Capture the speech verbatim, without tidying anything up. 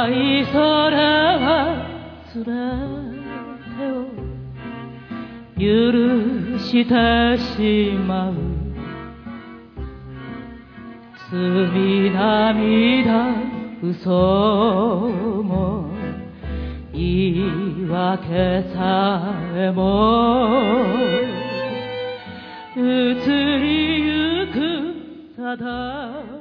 い空は連れ手を許してしまう罪涙嘘も言い訳さえも移りゆくただ